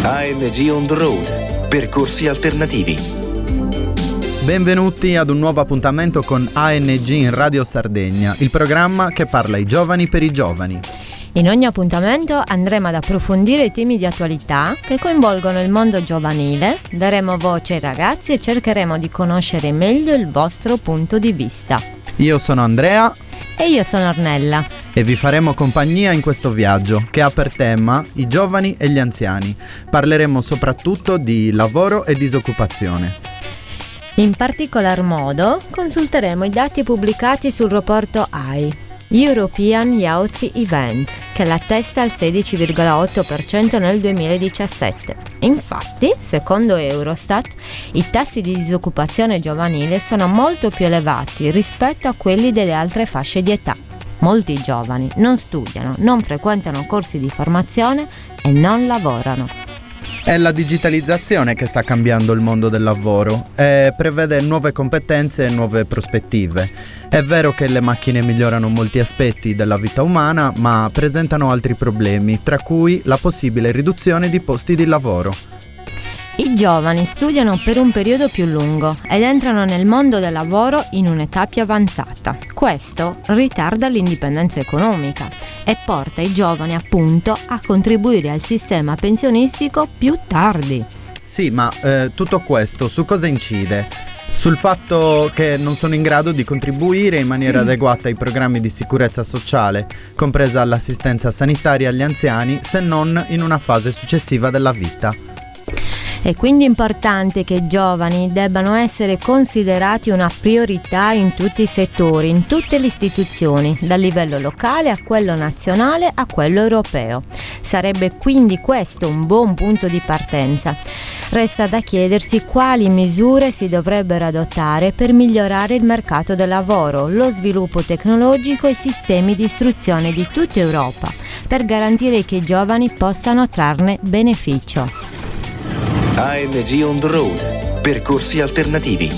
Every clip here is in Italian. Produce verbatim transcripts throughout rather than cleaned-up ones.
A N G on the road, percorsi alternativi. Benvenuti ad un nuovo appuntamento con A N G in Radio Sardegna, il programma che parla ai giovani per i giovani. In ogni appuntamento andremo ad approfondire i temi di attualità che coinvolgono il mondo giovanile, daremo voce ai ragazzi e cercheremo di conoscere meglio il vostro punto di vista. Io sono Andrea e io sono Ornella e vi faremo compagnia in questo viaggio che ha per tema i giovani e gli anziani. Parleremo soprattutto di lavoro e disoccupazione. In particolar modo consulteremo i dati pubblicati sul rapporto A I, European Youth Event, che l'attesta al sedici virgola otto per cento nel duemiladiciassette. Infatti, secondo Eurostat, i tassi di disoccupazione giovanile sono molto più elevati rispetto a quelli delle altre fasce di età. Molti giovani non studiano, non frequentano corsi di formazione e non lavorano. È la digitalizzazione che sta cambiando il mondo del lavoro e prevede nuove competenze e nuove prospettive. È vero che le macchine migliorano molti aspetti della vita umana, ma presentano altri problemi, tra cui la possibile riduzione di posti di lavoro. I giovani studiano per un periodo più lungo ed entrano nel mondo del lavoro in un'età più avanzata. Questo ritarda l'indipendenza economica e porta i giovani appunto a contribuire al sistema pensionistico più tardi. Sì, ma eh, tutto questo su cosa incide? Sul fatto che non sono in grado di contribuire in maniera adeguata ai programmi di sicurezza sociale, compresa l'assistenza sanitaria agli anziani, se non in una fase successiva della vita. È quindi importante che i giovani debbano essere considerati una priorità in tutti i settori, in tutte le istituzioni, dal livello locale a quello nazionale a quello europeo. Sarebbe quindi questo un buon punto di partenza. Resta da chiedersi quali misure si dovrebbero adottare per migliorare il mercato del lavoro, lo sviluppo tecnologico e i sistemi di istruzione di tutta Europa, per garantire che i giovani possano trarne beneficio. A N G on the road, percorsi alternativi.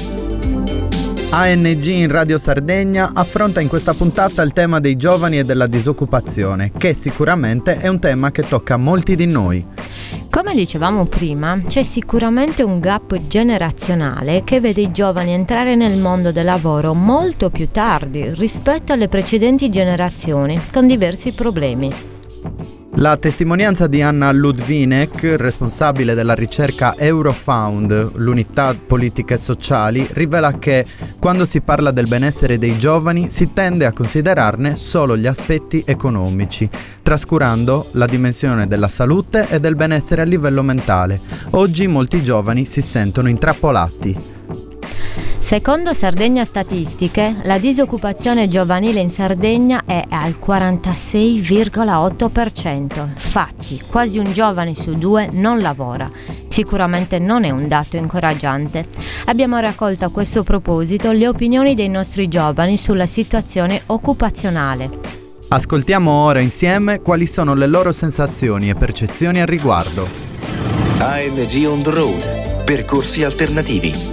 A N G in Radio Sardegna affronta in questa puntata il tema dei giovani e della disoccupazione, che sicuramente è un tema che tocca molti di noi. Come dicevamo prima, c'è sicuramente un gap generazionale che vede i giovani entrare nel mondo del lavoro molto più tardi rispetto alle precedenti generazioni, con diversi problemi. La testimonianza di Anna Ludvinek, responsabile della ricerca Eurofound, l'unità politiche e sociali, rivela che quando si parla del benessere dei giovani si tende a considerarne solo gli aspetti economici, trascurando la dimensione della salute e del benessere a livello mentale. Oggi molti giovani si sentono intrappolati. Secondo Sardegna Statistiche, la disoccupazione giovanile in Sardegna è al quarantasei virgola otto per cento. Infatti, quasi un giovane su due non lavora. Sicuramente non è un dato incoraggiante. Abbiamo raccolto a questo proposito le opinioni dei nostri giovani sulla situazione occupazionale. Ascoltiamo ora insieme quali sono le loro sensazioni e percezioni al riguardo. A N G on the road, percorsi alternativi.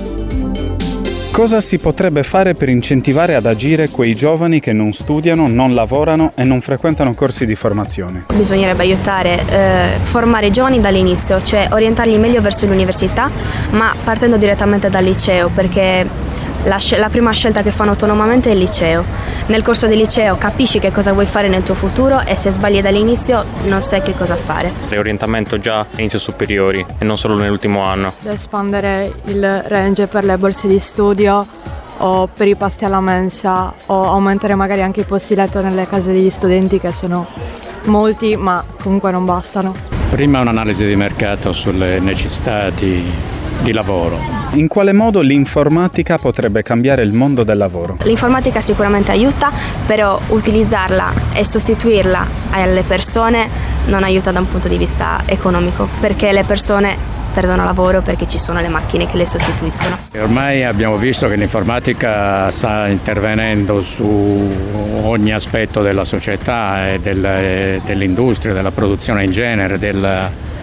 Cosa si potrebbe fare per incentivare ad agire quei giovani che non studiano, non lavorano e non frequentano corsi di formazione? Bisognerebbe aiutare, eh, formare i giovani dall'inizio, cioè orientarli meglio verso l'università, ma partendo direttamente dal liceo, perché la, sc- la prima scelta che fanno autonomamente è il liceo. Nel corso del liceo capisci che cosa vuoi fare nel tuo futuro e se sbagli dall'inizio non sai che cosa fare. L'orientamento già a inizio superiori e non solo nell'ultimo anno. Espandere il range per le borse di studio o per i pasti alla mensa o aumentare magari anche i posti letto nelle case degli studenti, che sono molti ma comunque non bastano. Prima un'analisi di mercato sulle necessità di, di lavoro. In quale modo l'informatica potrebbe cambiare il mondo del lavoro? L'informatica sicuramente aiuta, però utilizzarla e sostituirla alle persone non aiuta da un punto di vista economico, perché le persone perdono lavoro perché ci sono le macchine che le sostituiscono. E ormai abbiamo visto che l'informatica sta intervenendo su ogni aspetto della società e del, dell'industria, della produzione in genere, del,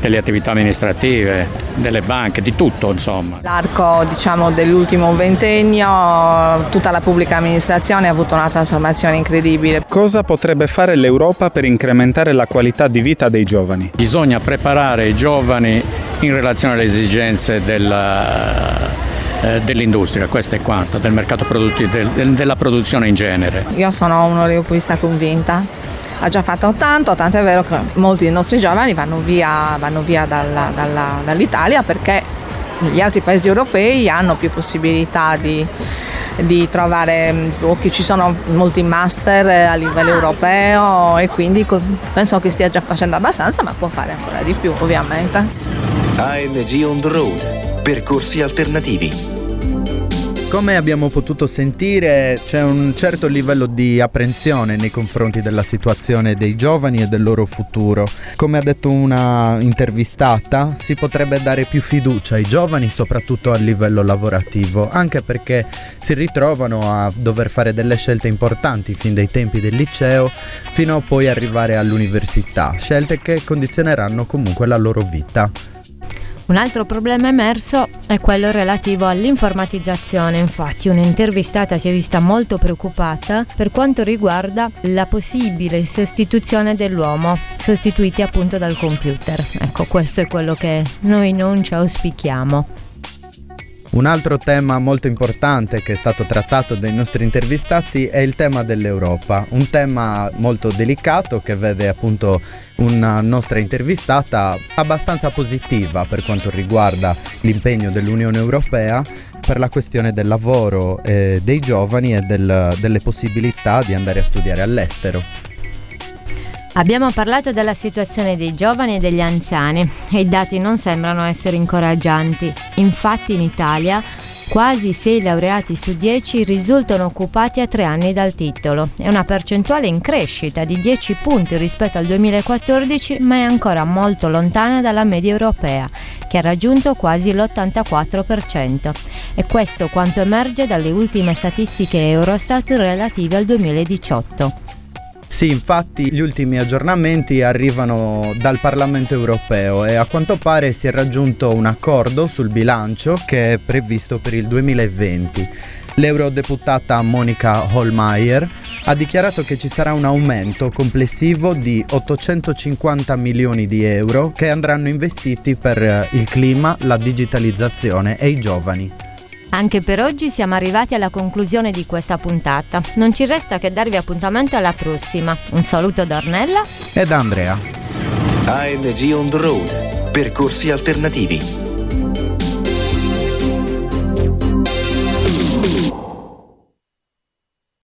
delle attività amministrative, delle banche, di tutto insomma. L'arco diciamo dell'ultimo ventennio, tutta la pubblica amministrazione ha avuto una trasformazione incredibile. Cosa potrebbe fare l'Europa per incrementare la qualità di vita dei giovani? Bisogna preparare i giovani in relazione alle esigenze della dell'industria, questo è quanto, del mercato produttivo, del, della produzione in genere. Io sono un'europeista convinta, ha già fatto tanto, tanto è vero che molti dei nostri giovani vanno via, vanno via dalla, dalla, dall'Italia perché gli altri paesi europei hanno più possibilità di, di trovare, ci sono molti master a livello europeo e quindi penso che stia già facendo abbastanza, ma può fare ancora di più ovviamente. A N G on the road, percorsi alternativi. Come abbiamo potuto sentire, c'è un certo livello di apprensione nei confronti della situazione dei giovani e del loro futuro. Come ha detto una intervistata, si potrebbe dare più fiducia ai giovani, soprattutto a livello lavorativo, anche perché si ritrovano a dover fare delle scelte importanti fin dai tempi del liceo fino a poi arrivare all'università, scelte che condizioneranno comunque la loro vita. Un altro problema emerso è quello relativo all'informatizzazione. Infatti un'intervistata si è vista molto preoccupata per quanto riguarda la possibile sostituzione dell'uomo, sostituiti appunto dal computer. Ecco, questo è quello che noi non ci auspichiamo. Un altro tema molto importante che è stato trattato dai nostri intervistati è il tema dell'Europa, un tema molto delicato che vede appunto una nostra intervistata abbastanza positiva per quanto riguarda l'impegno dell'Unione Europea per la questione del lavoro eh, dei giovani e del, delle possibilità di andare a studiare all'estero. Abbiamo parlato della situazione dei giovani e degli anziani e i dati non sembrano essere incoraggianti. Infatti in Italia quasi sei laureati su dieci risultano occupati a tre anni dal titolo. È una percentuale in crescita di dieci punti rispetto al duemilaquattordici, ma è ancora molto lontana dalla media europea, che ha raggiunto quasi l'ottantaquattro per cento. E questo quanto emerge dalle ultime statistiche Eurostat relative al duemiladiciotto. Sì, infatti gli ultimi aggiornamenti arrivano dal Parlamento europeo e a quanto pare si è raggiunto un accordo sul bilancio che è previsto per il duemilaventi. L'eurodeputata Monica Hohlmeier ha dichiarato che ci sarà un aumento complessivo di ottocentocinquanta milioni di euro che andranno investiti per il clima, la digitalizzazione e i giovani. Anche per oggi siamo arrivati alla conclusione di questa puntata. Non ci resta che darvi appuntamento alla prossima. Un saluto da Ornella e da Andrea. A N G on the road, percorsi alternativi.